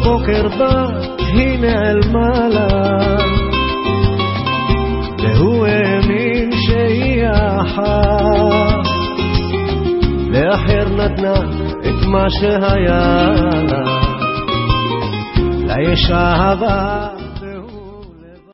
הבוקר בא, היא נעלמה לה, והוא האמין שהיא אחת, לאחר נתנה את מה שהיה לה, לה יש אהבה